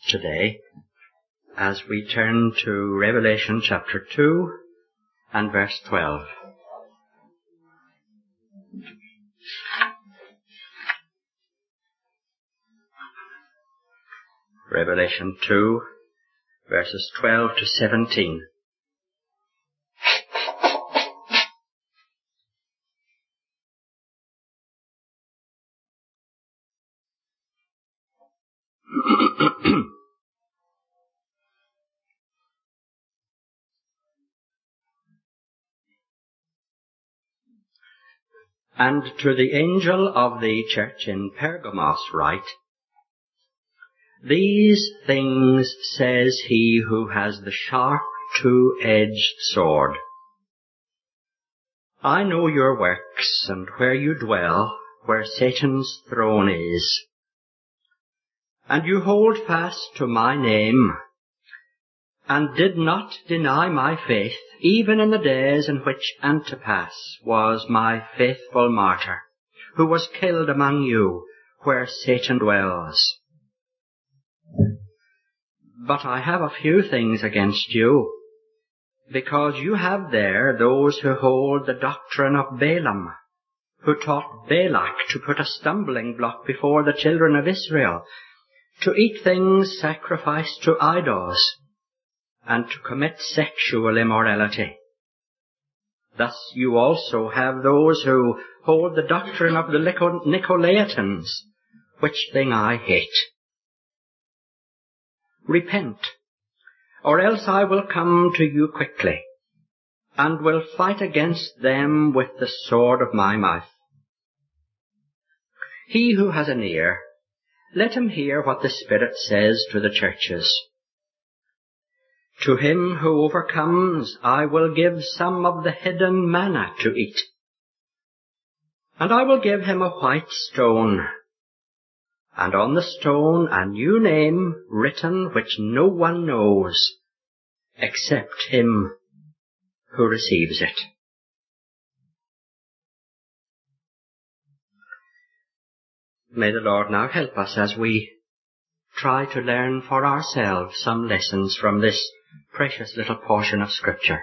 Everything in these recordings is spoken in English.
today as we turn to Revelation chapter 2 and verse 12. Revelation 2, verses 12 to 17. And to the angel of the church in Pergamos write, These things says he who has the sharp two-edged sword. I know your works and where you dwell, where Satan's throne is. And you hold fast to my name, and did not deny my faith, even in the days in which Antipas was my faithful martyr, who was killed among you, where Satan dwells. But I have a few things against you, because you have there those who hold the doctrine of Balaam, who taught Balak to put a stumbling block before the children of Israel, to eat things sacrificed to idols, and to commit sexual immorality. Thus you also have those who hold the doctrine of the Nicolaitans, which thing I hate. Repent, or else I will come to you quickly, and will fight against them with the sword of my mouth. He who has an ear, let him hear what the Spirit says to the churches. To him who overcomes, I will give some of the hidden manna to eat. And I will give him a white stone, and on the stone a new name written which no one knows, except him who receives it. May the Lord now help us as we try to learn for ourselves some lessons from this precious little portion of Scripture.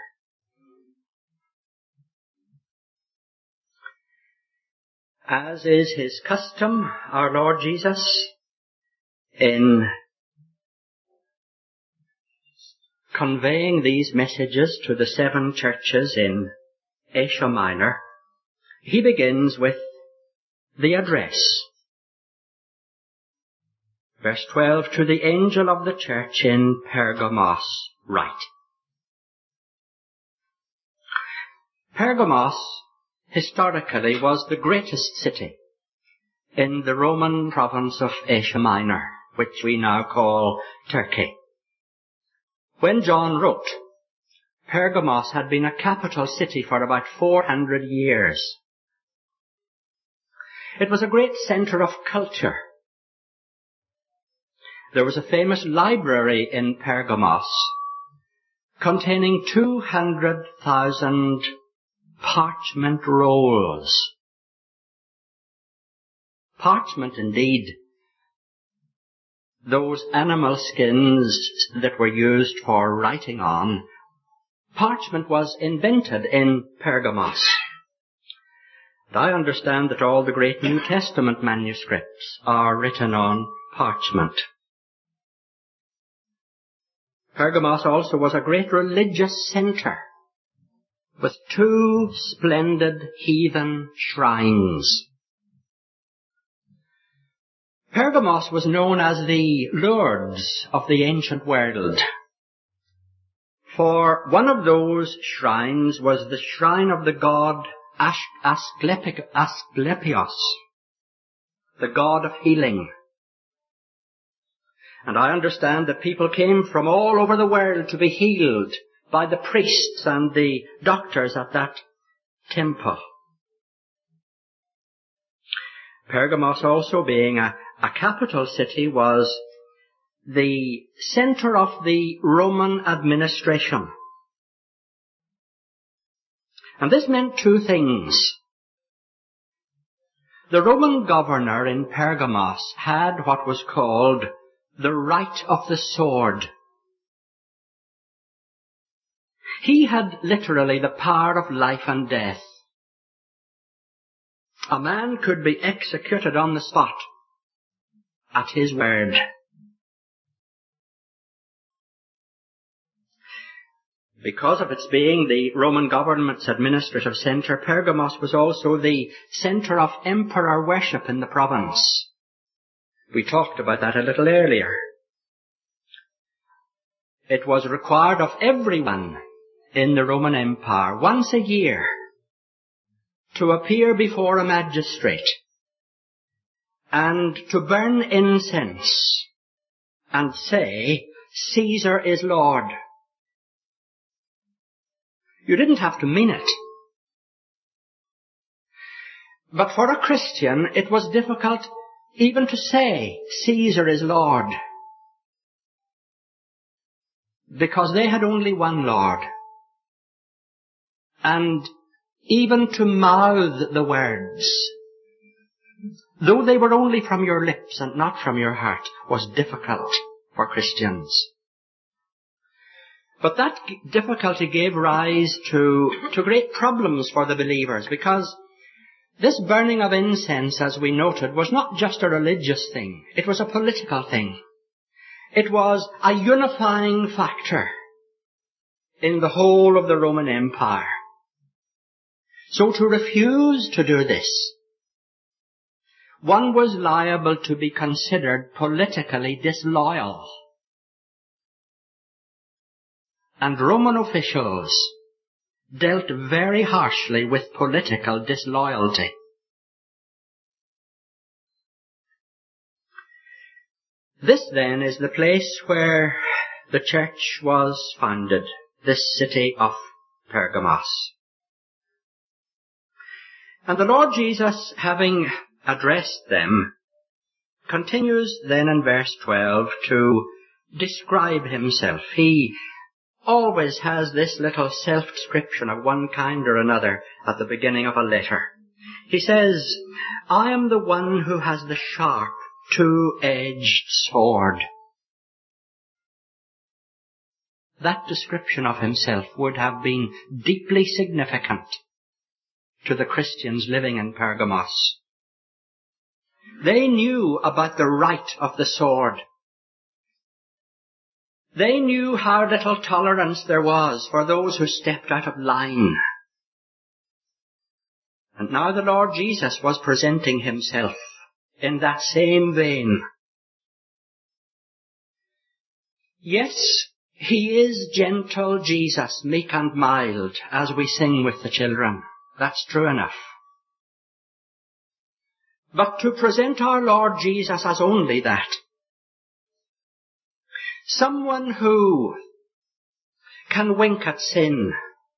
As is his custom, our Lord Jesus, in conveying these messages to the 7 churches in Asia Minor, he begins with the address. Verse 12, to the angel of the church in Pergamos write. Pergamos historically was the greatest city in the Roman province of Asia Minor, which we now call Turkey. When John wrote, Pergamos had been a capital city for about 400 years. It was a great centre of culture. There was a famous library in Pergamos containing 200,000 parchment rolls. Parchment indeed. Those animal skins that were used for writing on. Parchment was invented in Pergamos. And I understand that all the great New Testament manuscripts are written on parchment. Pergamos also was a great religious centre with 2 splendid heathen shrines. Pergamos was known as the Lourdes of the ancient world, for one of those shrines was the shrine of the god Asclepios, the god of healing. And I understand that people came from all over the world to be healed by the priests and the doctors at that temple. Pergamos also being a capital city was the centre of the Roman administration. And this meant 2 things. The Roman governor in Pergamos had what was called the right of the sword. He had literally the power of life and death. A man could be executed on the spot at his word. Because of its being the Roman government's administrative centre, Pergamos was also the centre of emperor worship in the province. We talked about that a little earlier. It was required of everyone in the Roman Empire once a year to appear before a magistrate and to burn incense and say, "Caesar is Lord." You didn't have to mean it. But for a Christian, it was difficult even to say, "Caesar is Lord," because they had only one Lord. And even to mouth the words, though they were only from your lips and not from your heart, was difficult for Christians. But that difficulty gave rise to great problems for the believers, because this burning of incense, as we noted, was not just a religious thing. It was a political thing. It was a unifying factor in the whole of the Roman Empire. So to refuse to do this, one was liable to be considered politically disloyal. And Roman officials dealt very harshly with political disloyalty. This then is the place where the church was founded, this city of Pergamos. And the Lord Jesus, having addressed them, continues then in verse 12 to describe himself. He always has this little self-description of one kind or another at the beginning of a letter. He says, "I am the one who has the sharp, two-edged sword." That description of himself would have been deeply significant to the Christians living in Pergamos. They knew about the right of the sword. They knew how little tolerance there was for those who stepped out of line. And now the Lord Jesus was presenting himself in that same vein. Yes, he is gentle Jesus, meek and mild, as we sing with the children. That's true enough. But to present our Lord Jesus as only that, someone who can wink at sin,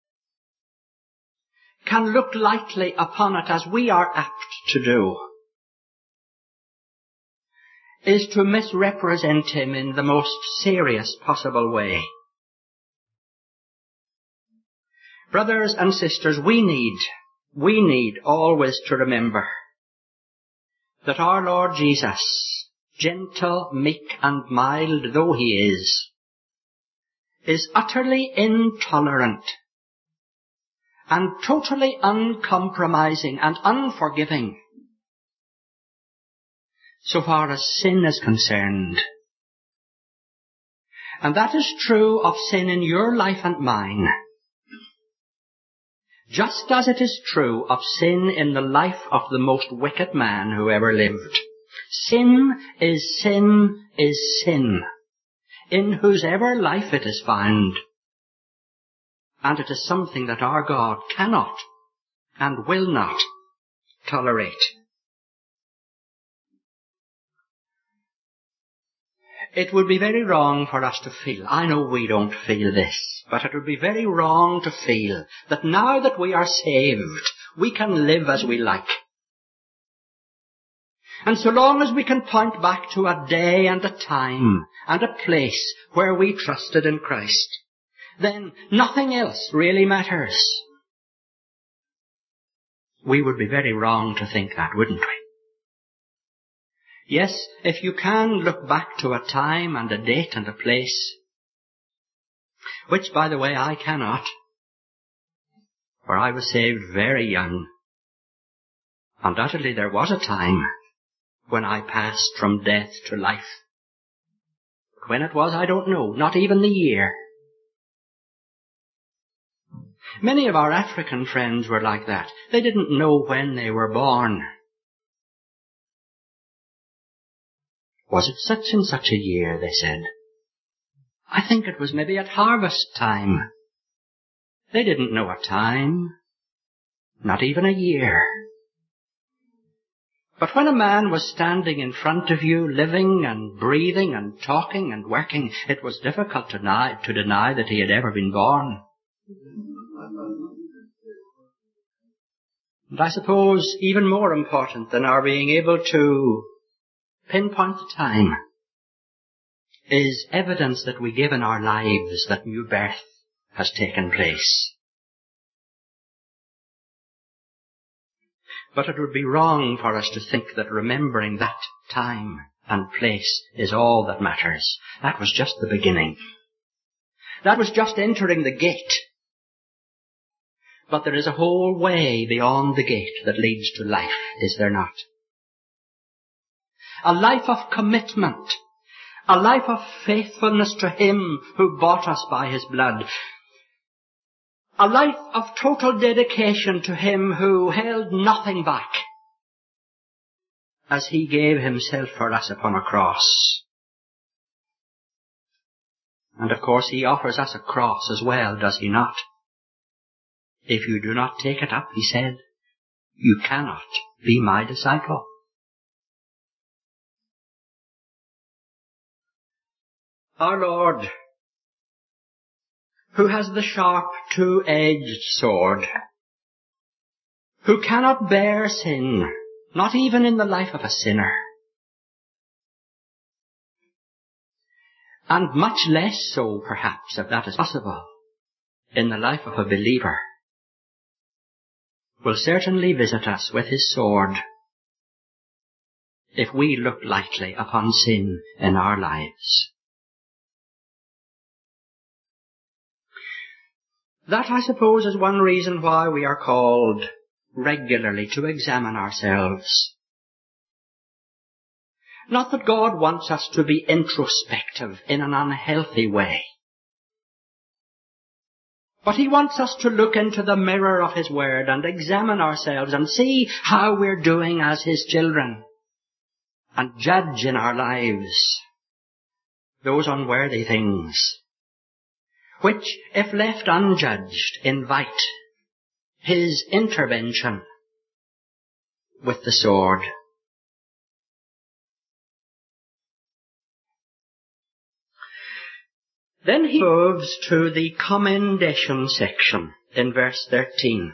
can look lightly upon it as we are apt to do, is to misrepresent him in the most serious possible way. Brothers and sisters, we need always to remember that our Lord Jesus, gentle, meek and mild though he is utterly intolerant and totally uncompromising and unforgiving so far as sin is concerned. And that is true of sin in your life and mine, just as it is true of sin in the life of the most wicked man who ever lived. Sin is sin is sin, in whosever life it is found. And it is something that our God cannot and will not tolerate. It would be very wrong for us to feel, I know we don't feel this, but it would be very wrong to feel that now that we are saved, we can live as we like. And so long as we can point back to a day and a time and a place where we trusted in Christ, then nothing else really matters. We would be very wrong to think that, wouldn't we? Yes, if you can look back to a time and a date and a place, which, by the way, I cannot, for I was saved very young. Undoubtedly there was a time when I passed from death to life. But when it was, I don't know, not even the year. Many of our African friends were like that. They didn't know when they were born. Was it such and such a year, they said. I think it was maybe at harvest time. They didn't know a time, not even a year. But when a man was standing in front of you, living and breathing and talking and working, it was difficult to deny that he had ever been born. And I suppose even more important than our being able to pinpoint the time is evidence that we give in our lives that new birth has taken place. But it would be wrong for us to think that remembering that time and place is all that matters. That was just the beginning. That was just entering the gate. But there is a whole way beyond the gate that leads to life, is there not? A life of commitment, a life of faithfulness to Him who bought us by His blood, a life of total dedication to Him who held nothing back as He gave Himself for us upon a cross. And of course He offers us a cross as well, does He not? If you do not take it up, He said, you cannot be my disciple. Our Lord, who has the sharp two-edged sword, who cannot bear sin, not even in the life of a sinner, and much less so, perhaps, if that is possible, in the life of a believer, will certainly visit us with His sword if we look lightly upon sin in our lives. That, I suppose, is one reason why we are called regularly to examine ourselves. Not that God wants us to be introspective in an unhealthy way, but He wants us to look into the mirror of His Word and examine ourselves and see how we're doing as His children, and judge in our lives those unworthy things which, if left unjudged, invite His intervention with the sword. Then he moves to the commendation section in verse 13.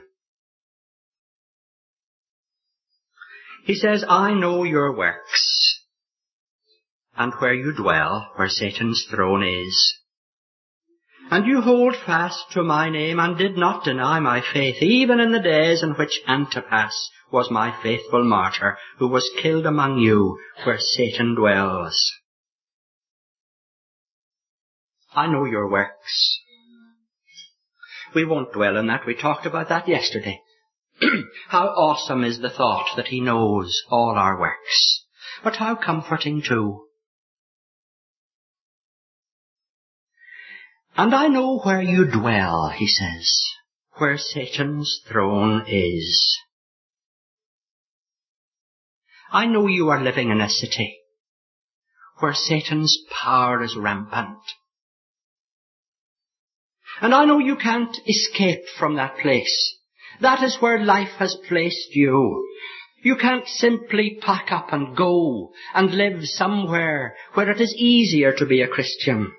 He says, I know your works, and where you dwell, where Satan's throne is. And you hold fast to my name, and did not deny my faith, even in the days in which Antipas was my faithful martyr, who was killed among you, where Satan dwells. I know your works. We won't dwell on that. We talked about that yesterday. How awesome is the thought that He knows all our works. But how comforting too. And I know where you dwell, he says, where Satan's throne is. I know you are living in a city where Satan's power is rampant. And I know you can't escape from that place. That is where life has placed you. You can't simply pack up and go and live somewhere where it is easier to be a Christian.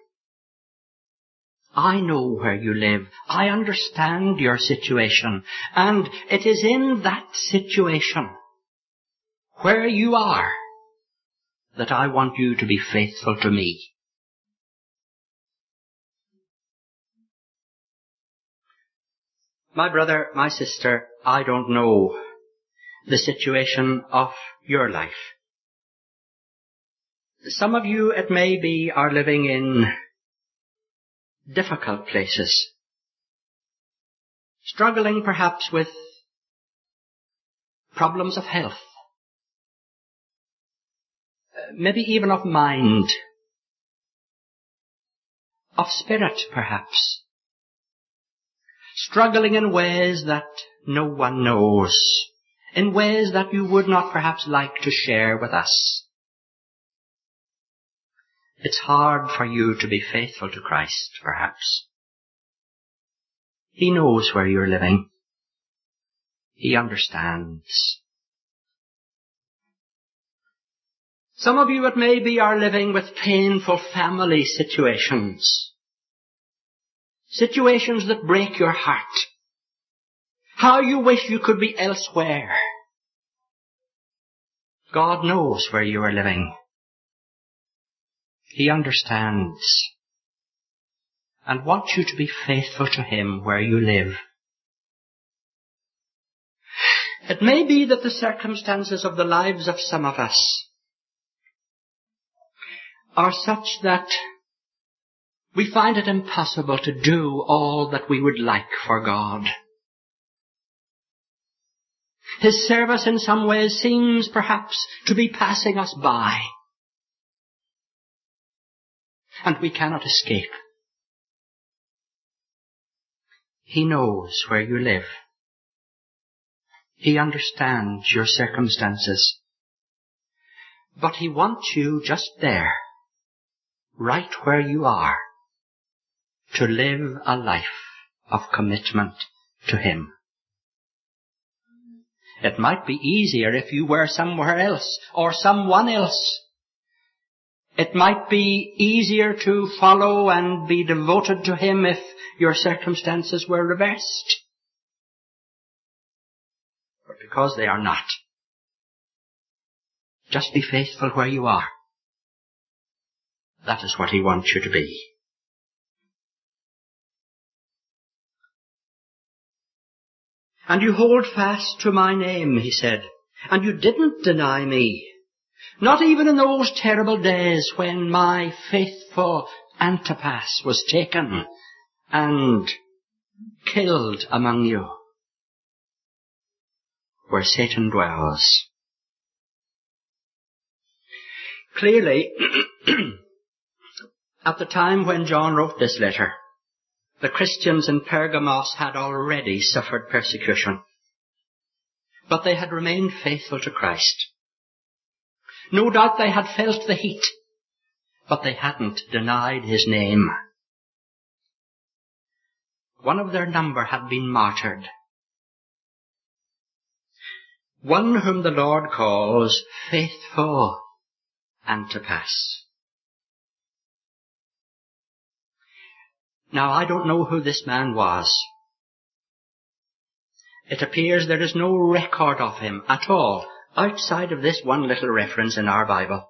I know where you live. I understand your situation. And it is in that situation where you are that I want you to be faithful to me. My brother, my sister, I don't know the situation of your life. Some of you, it may be, are living in difficult places, struggling perhaps with problems of health, maybe even of mind, of spirit perhaps, struggling in ways that no one knows, in ways that you would not perhaps like to share with us. It's hard for you to be faithful to Christ, perhaps. He knows where you're living. He understands. Some of you, it may be, are living with painful family situations. Situations that break your heart. How you wish you could be elsewhere. God knows where you are living. He understands and wants you to be faithful to Him where you live. It may be that the circumstances of the lives of some of us are such that we find it impossible to do all that we would like for God. His service in some ways seems perhaps to be passing us by. And we cannot escape. He knows where you live. He understands your circumstances. But He wants you just there, right where you are, to live a life of commitment to Him. It might be easier if you were somewhere else or someone else. It might be easier to follow and be devoted to Him if your circumstances were reversed. But because they are not, just be faithful where you are. That is what He wants you to be. And you hold fast to my name, He said, and you didn't deny me. Not even in those terrible days when my faithful Antipas was taken and killed among you, where Satan dwells. Clearly, at the time when John wrote this letter, the Christians in Pergamos had already suffered persecution, but they had remained faithful to Christ. No doubt they had felt the heat, but they hadn't denied His name. One of their number had been martyred. One whom the Lord calls faithful Antipas. Now, I don't know who this man was. It appears there is no record of him at all, outside of this one little reference in our Bible.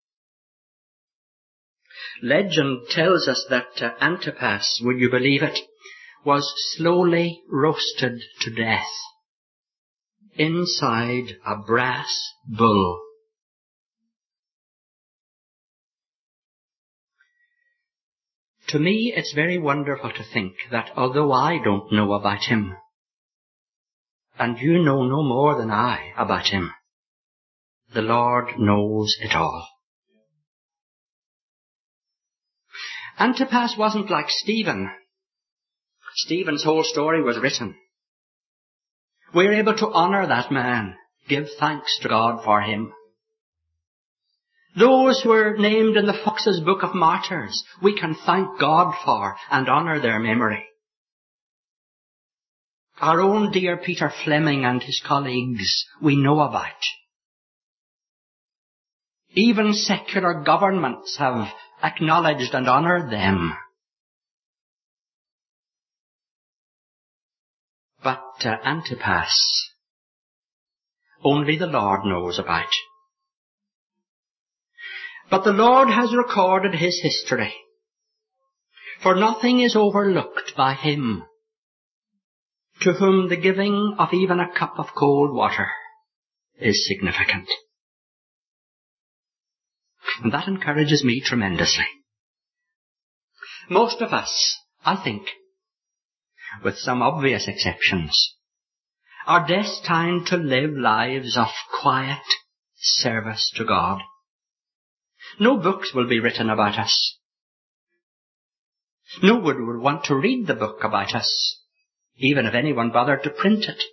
Legend tells us that Antipas, would you believe it, was slowly roasted to death inside a brass bull. To me, it's very wonderful to think that although I don't know about him, and you know no more than I about him, the Lord knows it all. Antipas wasn't like Stephen. Stephen's whole story was written. We're able to honour that man, give thanks to God for him. Those who are named in the Fox's Book of Martyrs, we can thank God for and honour their memory. Our own dear Peter Fleming and his colleagues we know about. Even secular governments have acknowledged and honoured them. But Antipas, only the Lord knows about. But the Lord has recorded his history, for nothing is overlooked by Him, to whom the giving of even a cup of cold water is significant. And that encourages me tremendously. Most of us, I think, with some obvious exceptions, are destined to live lives of quiet service to God. No books will be written about us. No one would want to read the book about us, even if anyone bothered to print it.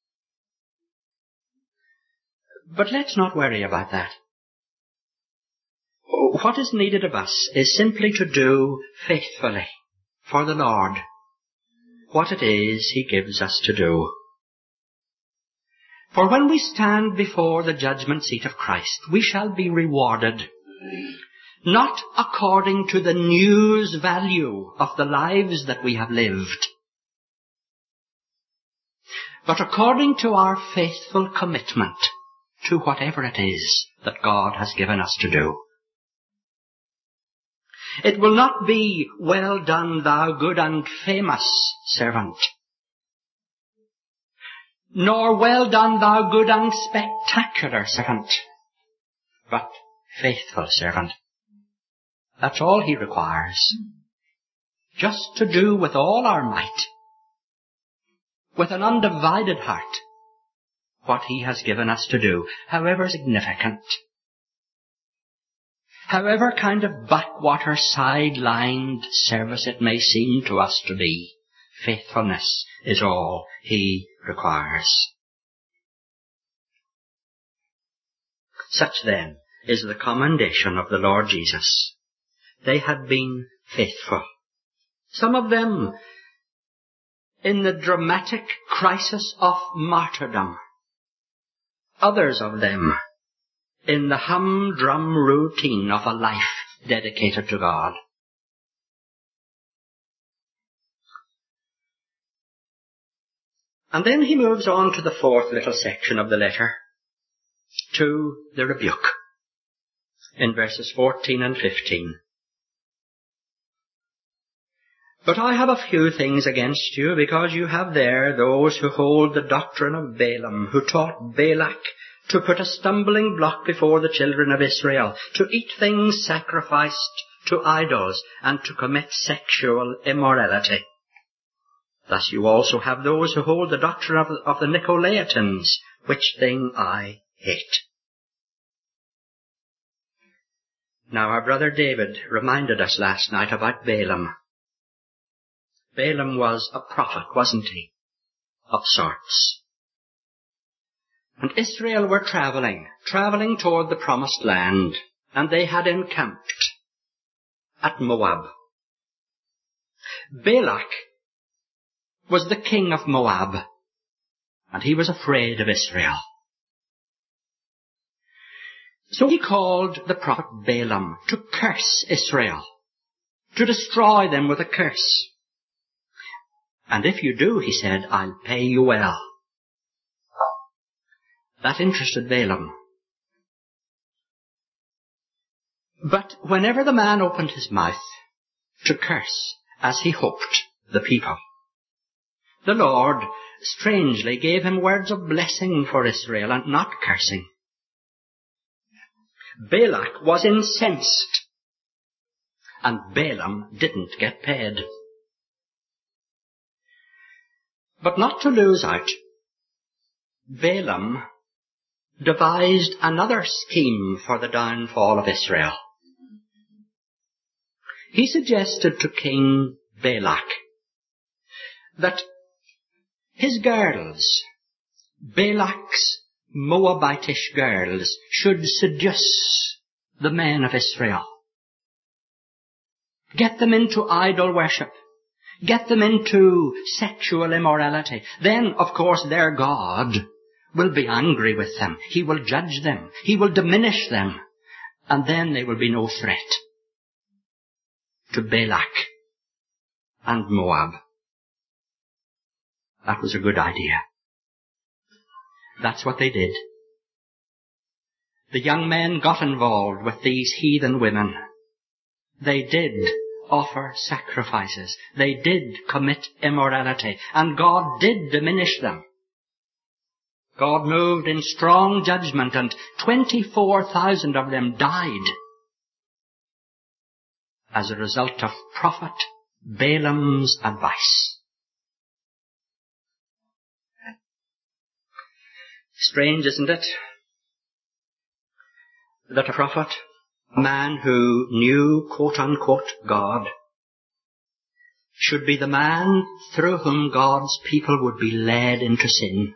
But let's not worry about that. What is needed of us is simply to do faithfully for the Lord what it is He gives us to do. For when we stand before the judgment seat of Christ, we shall be rewarded, not according to the news value of the lives that we have lived, but according to our faithful commitment to whatever it is that God has given us to do. It will not be, "Well done, thou good and famous servant," nor "Well done, thou good and spectacular servant," but "faithful servant." That's all He requires. Just to do with all our might, with an undivided heart, what He has given us to do, however significant, however kind of backwater, sidelined service it may seem to us to be. Faithfulness is all He requires. Such then is the commendation of the Lord Jesus. They had been faithful. Some of them in the dramatic crisis of martyrdom. Others of them in the humdrum routine of a life dedicated to God. And then he moves on to the fourth little section of the letter, to the rebuke, in verses 14 and 15. "But I have a few things against you, because you have there those who hold the doctrine of Balaam, who taught Balak to put a stumbling block before the children of Israel, to eat things sacrificed to idols, and to commit sexual immorality. Thus you also have those who hold the doctrine of the Nicolaitans, which thing I hate." Now our brother David reminded us last night about Balaam. Balaam was a prophet, wasn't he? Of sorts. And Israel were travelling toward the promised land, and they had encamped at Moab. Balak was the king of Moab, and he was afraid of Israel. So he called the prophet Balaam to curse Israel, to destroy them with a curse. "And if you do," he said, "I'll pay you well." That interested Balaam. But whenever the man opened his mouth to curse, as he hoped, the people, the Lord strangely gave him words of blessing for Israel and not cursing. Balak was incensed, and Balaam didn't get paid. But not to lose out, Balaam devised another scheme for the downfall of Israel. He suggested to King Balak that his girls, Balak's Moabitish girls, should seduce the men of Israel. Get them into idol worship. Get them into sexual immorality. Then, of course, their God will be angry with them. He will judge them. He will diminish them. And then they will be no threat to Balak and Moab. That was a good idea. That's what they did. The young men got involved with these heathen women. They did offer sacrifices. They did commit immorality. And God did diminish them. God moved in strong judgment, and 24,000 of them died as a result of prophet Balaam's advice. Strange, isn't it, that a prophet, a man who knew, quote-unquote, God, should be the man through whom God's people would be led into sin.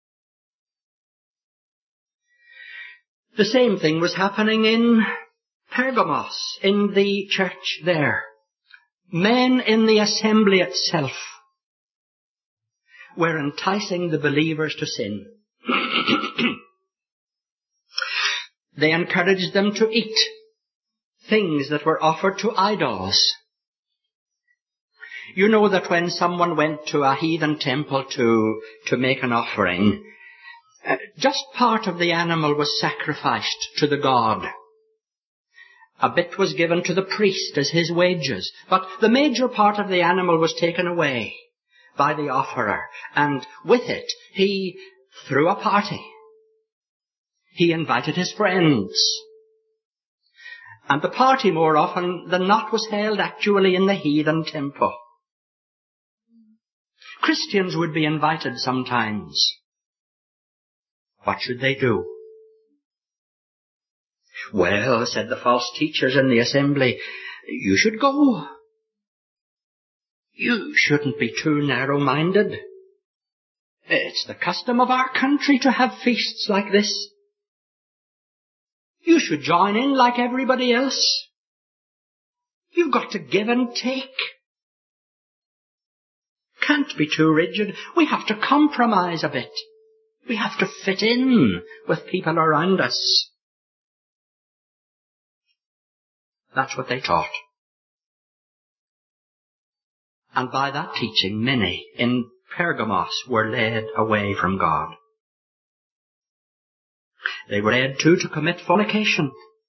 The same thing was happening in Pergamos, in the church there. Men in the assembly itself were enticing the believers to sin. They encouraged them to eat things that were offered to idols. You know that when someone went to a heathen temple to make an offering, just part of the animal was sacrificed to the god. A bit was given to the priest as his wages, but the major part of the animal was taken away by the offerer, and with it he threw a party. He invited his friends. And the party more often than not was held actually in the heathen temple. Christians would be invited sometimes. What should they do? Well, said the false teachers in the assembly, you should go. You shouldn't be too narrow-minded. It's the custom of our country to have feasts like this. You should join in like everybody else. You've got to give and take. Can't be too rigid. We have to compromise a bit. We have to fit in with people around us. That's what they taught. And by that teaching, many in Pergamos were led away from God. They were led too to commit fornication.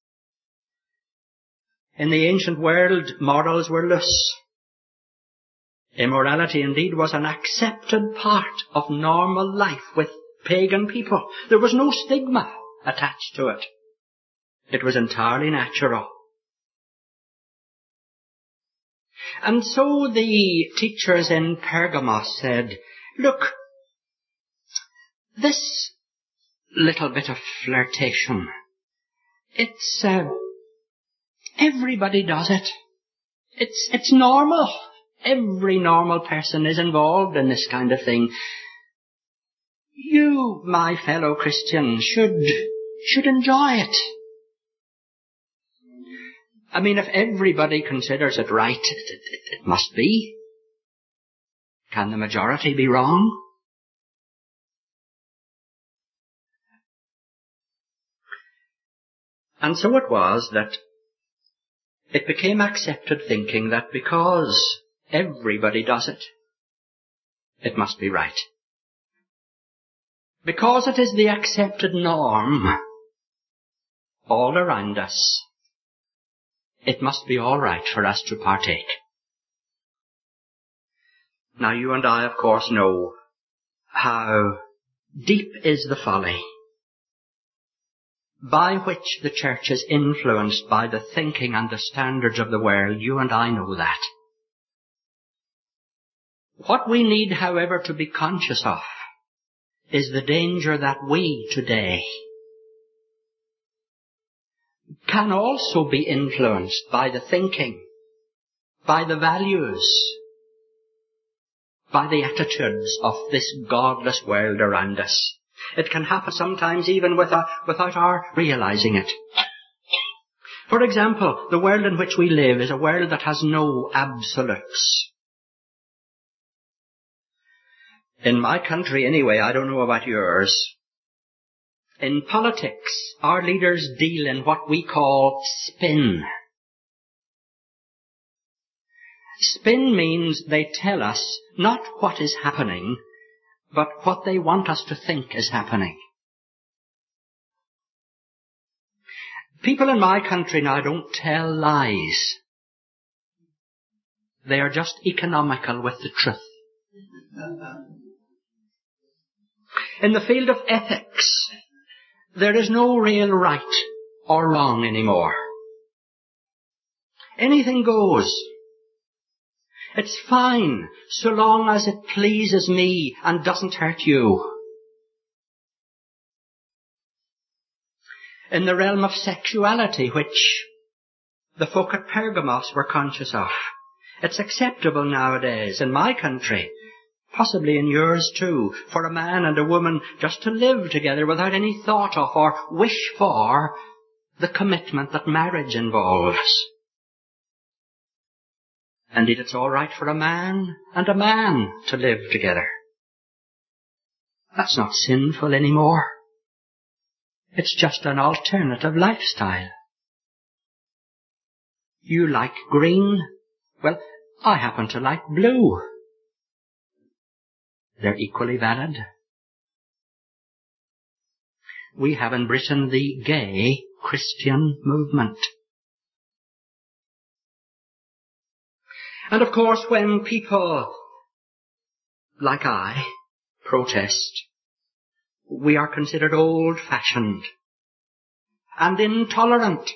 In the ancient world, morals were loose. Immorality indeed was an accepted part of normal life with pagan people. There was no stigma attached to it. It was entirely natural. And so the teachers in Pergamos said, look, this little bit of flirtation, it's, everybody does it. It's normal. Every normal person is involved in this kind of thing. You, my fellow Christian, should enjoy it. I mean, if everybody considers it right, it must be. Can the majority be wrong? And so it was that it became accepted thinking that because everybody does it, it must be right. Because it is the accepted norm all around us, it must be all right for us to partake. Now you and I, of course, know how deep is the folly by which the church is influenced by the thinking and the standards of the world. You and I know that. What we need, however, to be conscious of is the danger that we today can also be influenced by the thinking, by the values, by the attitudes of this godless world around us. It can happen sometimes even without our realizing it. For example, the world in which we live is a world that has no absolutes. In my country anyway, I don't know about yours, in politics, our leaders deal in what we call spin. Spin means they tell us not what is happening, but what they want us to think is happening. People in my country now don't tell lies. They are just economical with the truth. In the field of ethics, there is no real right or wrong anymore. Anything goes. It's fine so long as it pleases me and doesn't hurt you. In the realm of sexuality, which the folk at Pergamos were conscious of, it's acceptable nowadays in my country, possibly in yours too, for a man and a woman just to live together without any thought of or wish for the commitment that marriage involves. Indeed, it's all right for a man and a man to live together. That's not sinful anymore. It's just an alternative lifestyle. You like green? Well, I happen to like blue. They're equally valid. We have in Britain the gay Christian movement. And of course, when people like I protest, we are considered old-fashioned and intolerant.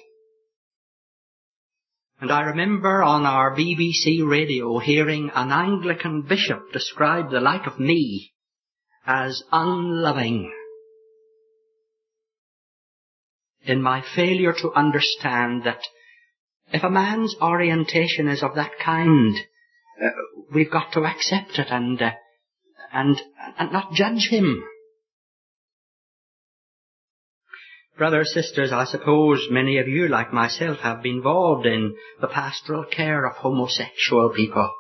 And I remember on our BBC radio hearing an Anglican bishop describe the like of me as unloving in my failure to understand that if a man's orientation is of that kind, we've got to accept it and not judge him. Brothers, sisters, I suppose many of you, like myself, have been involved in the pastoral care of homosexual people.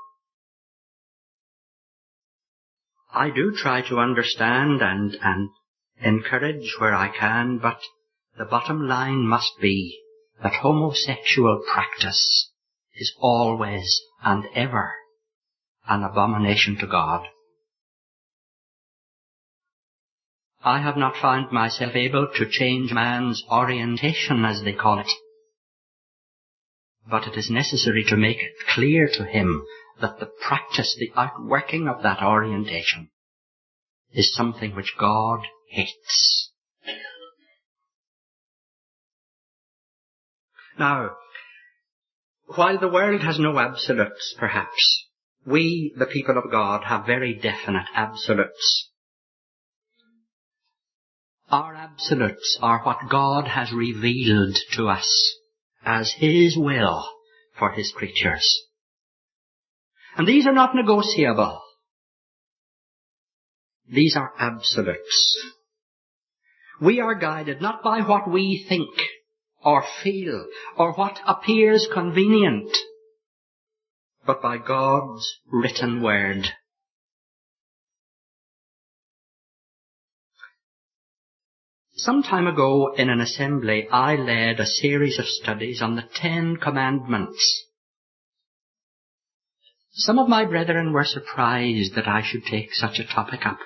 I do try to understand and encourage where I can, but the bottom line must be that homosexual practice is always and ever an abomination to God. I have not found myself able to change man's orientation, as they call it. But it is necessary to make it clear to him that the practice, the outworking of that orientation is something which God hates. Now, while the world has no absolutes, perhaps, we, the people of God, have very definite absolutes. Our absolutes are what God has revealed to us as His will for His creatures. And these are not negotiable. These are absolutes. We are guided not by what we think or feel or what appears convenient, but by God's written word. Some time ago in an assembly, I led a series of studies on the 10 Commandments. Some of my brethren were surprised that I should take such a topic up.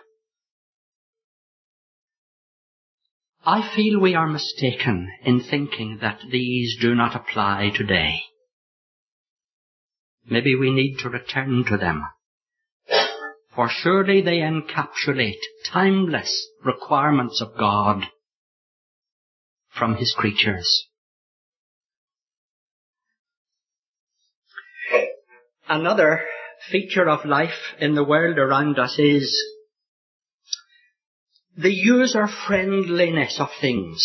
I feel we are mistaken in thinking that these do not apply today. Maybe we need to return to them, for surely they encapsulate timeless requirements of God from His creatures. Another feature of life in the world around us is the user-friendliness of things.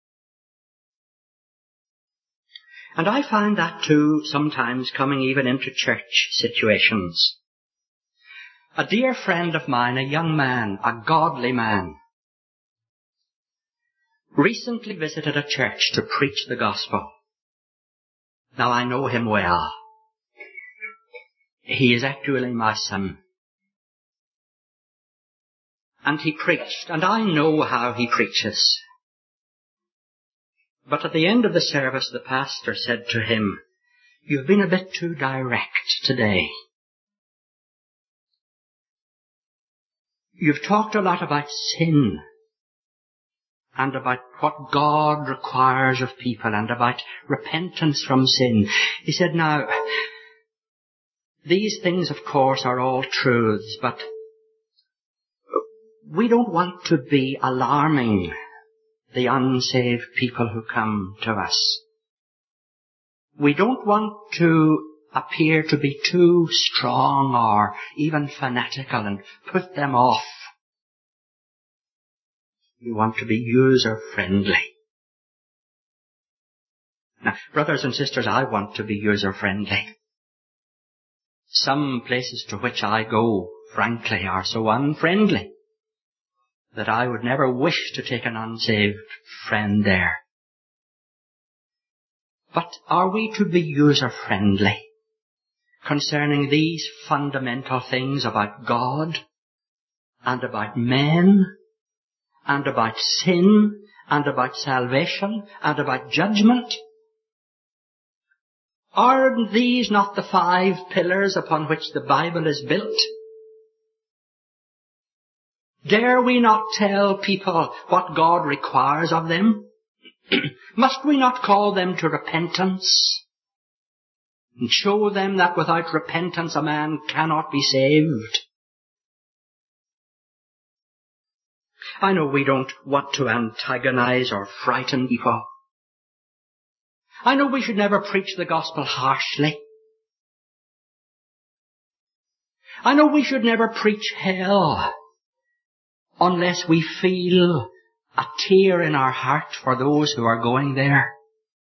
And I find that too sometimes coming even into church situations. A dear friend of mine, a young man, a godly man, recently visited a church to preach the gospel. Now I know him well. He is actually my son. And he preached, and I know how he preaches. But at the end of the service, the pastor said to him, "You've been a bit too direct today. You've talked a lot about sin and about what God requires of people and about repentance from sin." He said, "Now, these things, of course, are all truths, but we don't want to be alarming the unsaved people who come to us. We don't want to appear to be too strong or even fanatical and put them off. We want to be user-friendly. Now, brothers and sisters, I want to be user-friendly. Some places to which I go, frankly, are so unfriendly that I would never wish to take an unsaved friend there. But are we to be user-friendly concerning these fundamental things about God and about men and about sin and about salvation and about judgment? Are these not the 5 pillars upon which the Bible is built? Dare we not tell people what God requires of them? Must we not call them to repentance and show them that without repentance a man cannot be saved? I know we don't want to antagonize or frighten people. I know we should never preach the gospel harshly. I know we should never preach hell unless we feel a tear in our heart for those who are going there.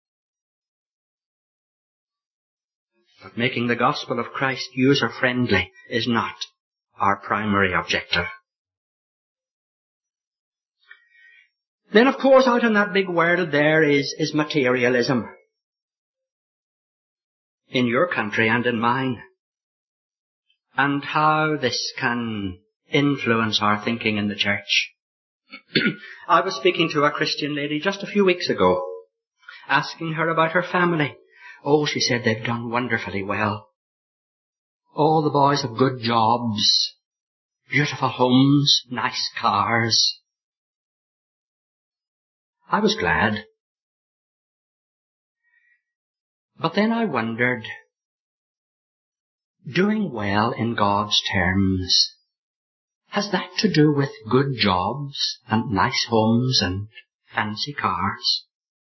But making the gospel of Christ user-friendly is not our primary objective. Then, of course, out in that big world there is materialism. In your country and in mine. And how this can influence our thinking in the church. I was speaking to a Christian lady just a few weeks ago, asking her about her family. Oh, she said they've done wonderfully well. All the boys have good jobs, beautiful homes, nice cars. I was glad. But then I wondered, doing well in God's terms, has that to do with good jobs and nice homes and fancy cars?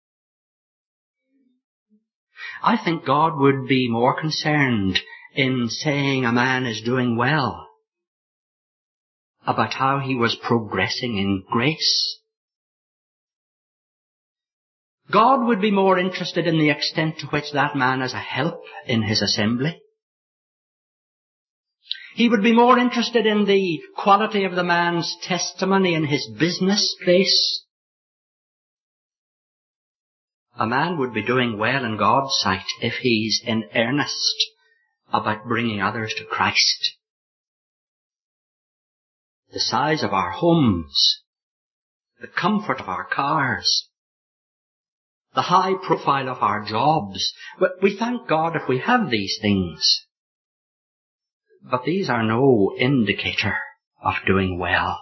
I think God would be more concerned in saying a man is doing well about how he was progressing in grace. God would be more interested in the extent to which that man is a help in his assembly. He would be more interested in the quality of the man's testimony in his business place. A man would be doing well in God's sight if he's in earnest about bringing others to Christ. The size of our homes, the comfort of our cars, the high profile of our jobs. We thank God if we have these things. But these are no indicator of doing well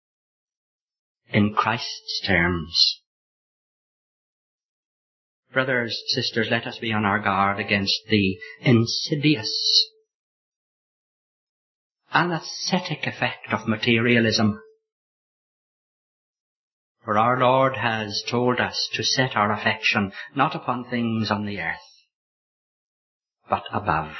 in Christ's terms. Brothers, sisters, let us be on our guard against the insidious, anesthetic effect of materialism. For our Lord has told us to set our affection not upon things on the earth, but above.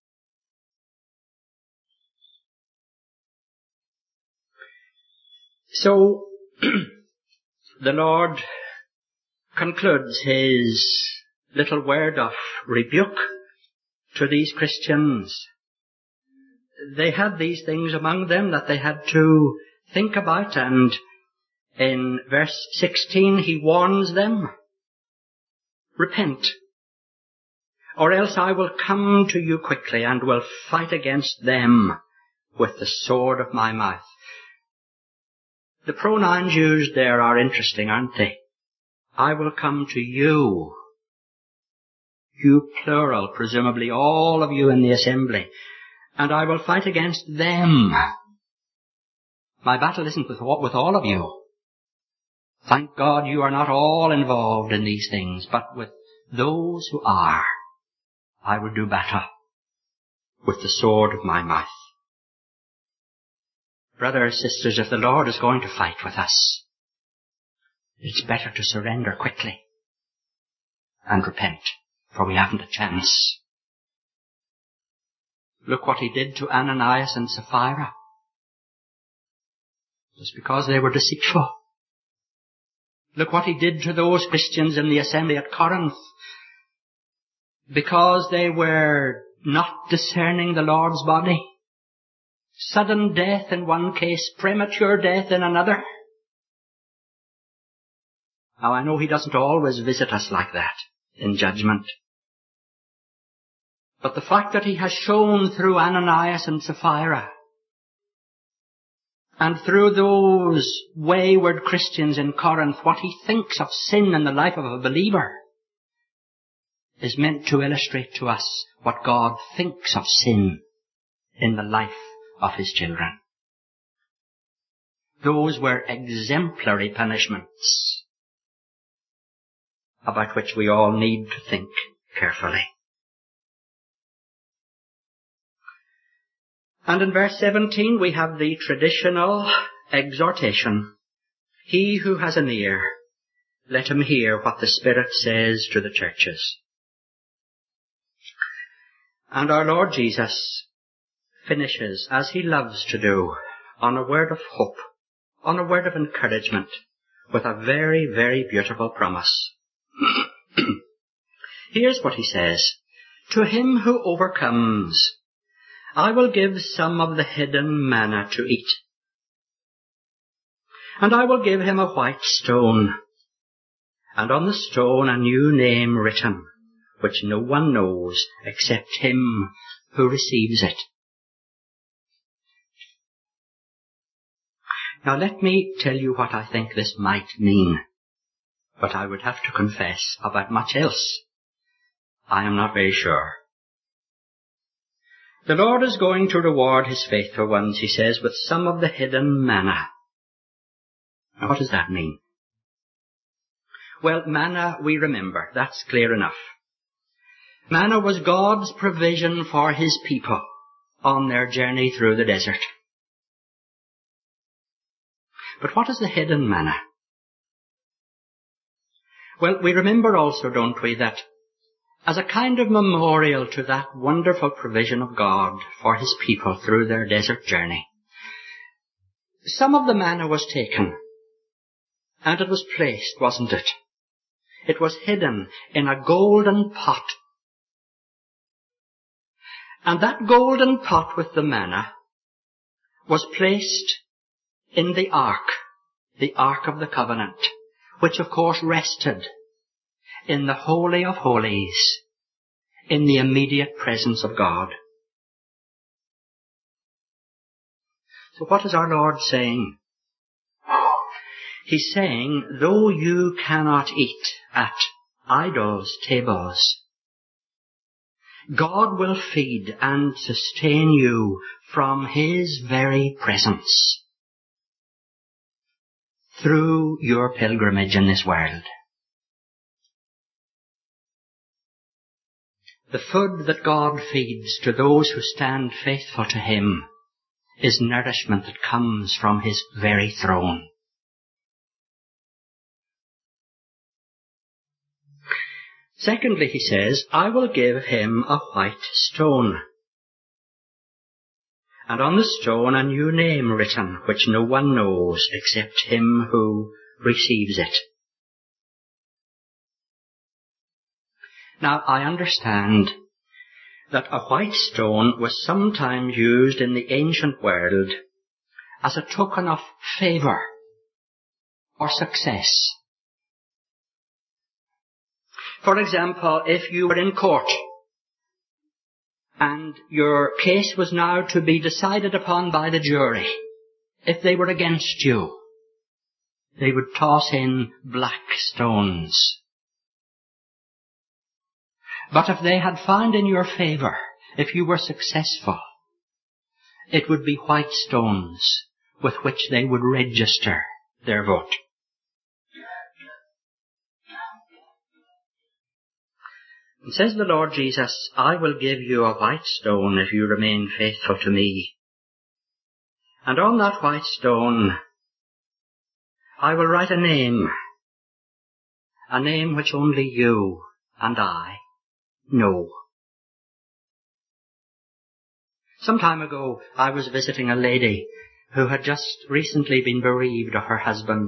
So, the Lord concludes his little word of rebuke to these Christians. They had these things among them that they had to think about, and in verse 16 he warns them, repent, or else I will come to you quickly and will fight against them with the sword of my mouth. The pronouns used there are interesting, aren't they? I will come to you. You plural, presumably all of you in the assembly. And I will fight against them. My battle isn't with all of you. Thank God you are not all involved in these things, but with those who are, I will do battle with the sword of my mouth. Brothers, sisters, if the Lord is going to fight with us, it's better to surrender quickly and repent for we haven't a chance. Look what he did to Ananias and Sapphira. Just because they were deceitful. Look what he did to those Christians in the assembly at Corinth. Because they were not discerning the Lord's body. Sudden death in one case, premature death in another. Now I know he doesn't always visit us like that in judgment. But the fact that he has shown through Ananias and Sapphira and through those wayward Christians in Corinth what he thinks of sin in the life of a believer is meant to illustrate to us what God thinks of sin in the life of his children. Those were exemplary punishments about which we all need to think carefully. And in verse 17 we have the traditional exhortation. He who has an ear, let him hear what the Spirit says to the churches. And our Lord Jesus finishes, as he loves to do, on a word of hope, on a word of encouragement, with a very, very beautiful promise. Here's what he says. To him who overcomes, I will give some of the hidden manna to eat. And I will give him a white stone, and on the stone a new name written, which no one knows except him who receives it. Now let me tell you what I think this might mean, but I would have to confess about much else. I am not very sure. The Lord is going to reward his faithful ones, he says, with some of the hidden manna. Now what does that mean? Well, manna we remember, that's clear enough. Manna was God's provision for his people on their journey through the desert. But what is the hidden manna? Well, we remember also, don't we, that as a kind of memorial to that wonderful provision of God for his people through their desert journey, some of the manna was taken, and it was placed, wasn't it? It was hidden in a golden pot. And that golden pot with the manna was placed in the Ark of the Covenant, which of course rested in the Holy of Holies, in the immediate presence of God. So what is our Lord saying? He's saying, though you cannot eat at idols' tables, God will feed and sustain you from his very presence through your pilgrimage in this world. The food that God feeds to those who stand faithful to him is nourishment that comes from his very throne. Secondly, he says, I will give him a white stone, and on the stone a new name written, which no one knows except him who receives it. Now, I understand that a white stone was sometimes used in the ancient world as a token of favour or success. For example, if you were in court and your case was now to be decided upon by the jury, if they were against you, they would toss in black stones. But if they had found in your favour, if you were successful, it would be white stones with which they would register their vote. And says the Lord Jesus, I will give you a white stone if you remain faithful to me. And on that white stone, I will write a name which only you and I no. Some time ago, I was visiting a lady who had just recently been bereaved of her husband.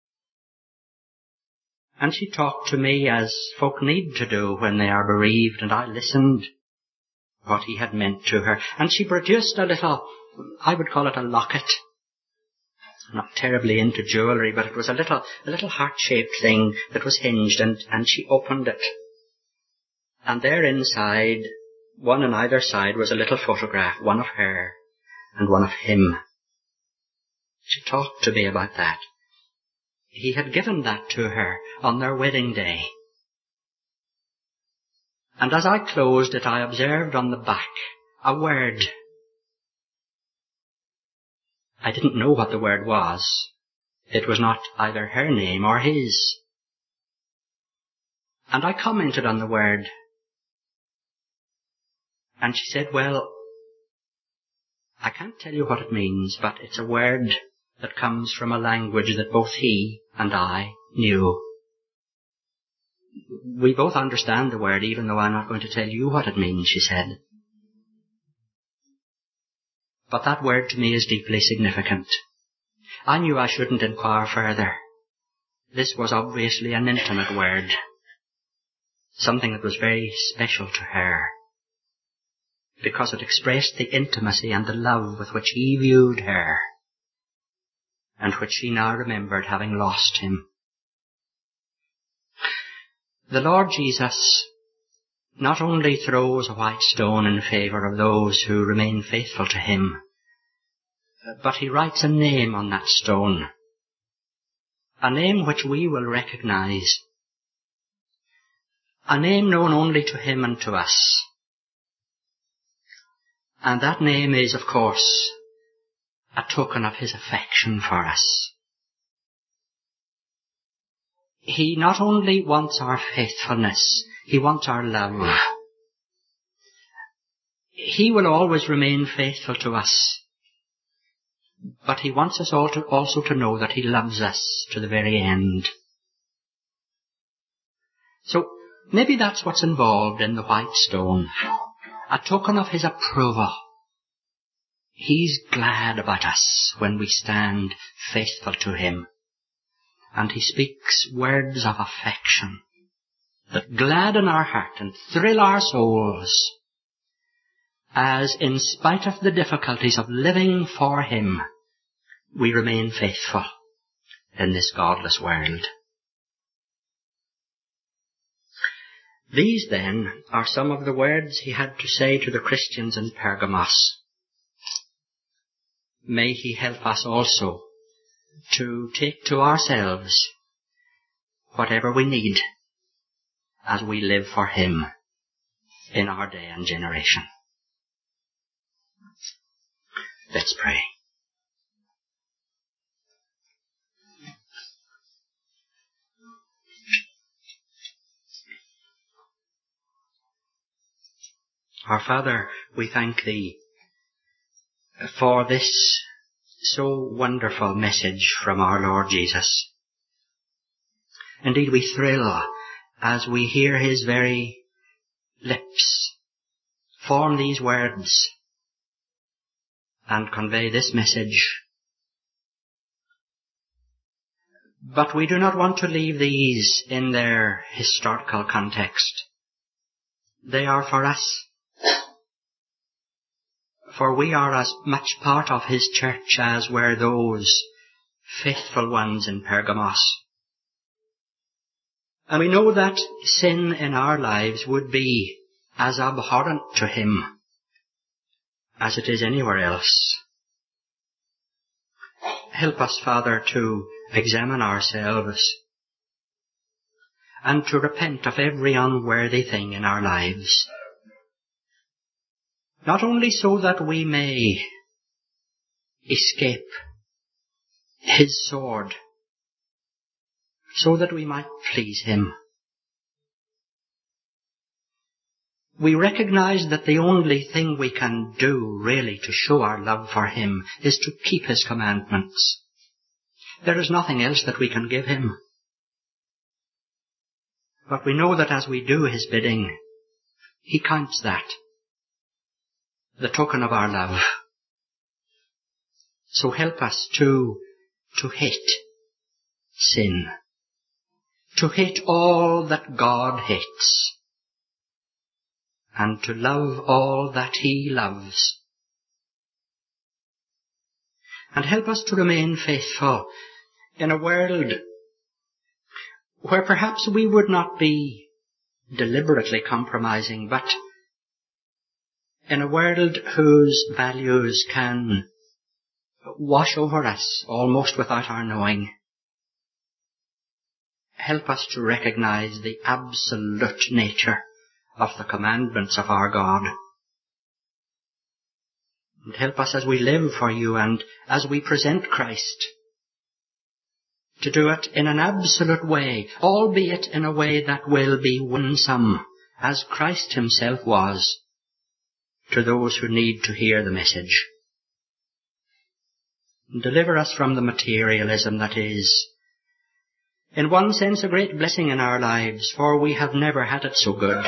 And she talked to me as folk need to do when they are bereaved, and I listened what he had meant to her. And she produced a little, I would call it a locket. I'm not terribly into jewellery, but it was a little heart-shaped thing that was hinged, and she opened it. And there inside, one on either side, was a little photograph, one of her and one of him. She talked to me about that. He had given that to her on their wedding day. And as I closed it, I observed on the back a word. I didn't know what the word was. It was not either her name or his. And I commented on the word. And she said, well, I can't tell you what it means, but it's a word that comes from a language that both he and I knew. We both understand the word, even though I'm not going to tell you what it means, she said. But that word to me is deeply significant. I knew I shouldn't inquire further. This was obviously an intimate word, something that was very special to her, because it expressed the intimacy and the love with which he viewed her, and which she now remembered having lost him. The Lord Jesus not only throws a white stone in favour of those who remain faithful to him, but he writes a name on that stone, a name which we will recognise, a name known only to him and to us. And that name is, of course, a token of his affection for us. He not only wants our faithfulness, he wants our love. He will always remain faithful to us, but he wants us all also to know that he loves us to the very end. So maybe that's what's involved in the white stone, a token of his approval. He's glad about us when we stand faithful to him. And he speaks words of affection that gladden our heart and thrill our souls, as in spite of the difficulties of living for him, we remain faithful in this godless world. These, then, are some of the words he had to say to the Christians in Pergamos. May he help us also to take to ourselves whatever we need as we live for him in our day and generation. Let's pray. Our Father, we thank thee for this so wonderful message from our Lord Jesus. Indeed, we thrill as we hear his very lips form these words and convey this message. But we do not want to leave these in their historical context. They are for us. For we are as much part of his church as were those faithful ones in Pergamos. And we know that sin in our lives would be as abhorrent to him as it is anywhere else. Help us, Father, to examine ourselves and to repent of every unworthy thing in our lives. Not only so that we may escape his sword, so that we might please him. We recognize that the only thing we can do really to show our love for him is to keep his commandments. There is nothing else that we can give him. But we know that as we do his bidding, He counts that the token of our love. So help us to hate sin, to hate all that God hates, and to love all that He loves. And help us to remain faithful in a world where perhaps we would not be deliberately compromising, but in a world whose values can wash over us almost without our knowing. Help us to recognize the absolute nature of the commandments of our God. And help us as we live for you and as we present Christ to do it in an absolute way, albeit in a way that will be winsome, as Christ himself was, to those who need to hear the message. Deliver us from the materialism that is, in one sense, a great blessing in our lives, for we have never had it so good,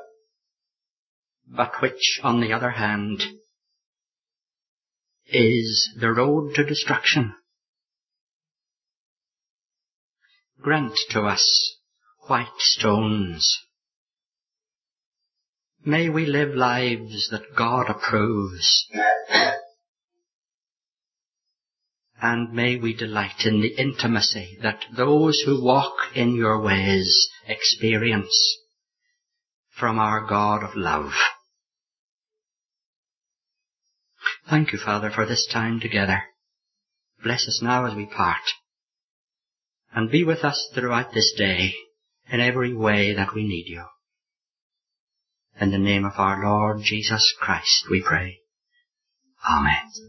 but which, on the other hand, is the road to destruction. Grant to us white stones. May we live lives that God approves. And may we delight in the intimacy that those who walk in your ways experience from our God of love. Thank you, Father, for this time together. Bless us now as we part. And be with us throughout this day in every way that we need you. In the name of our Lord Jesus Christ we pray. Amen.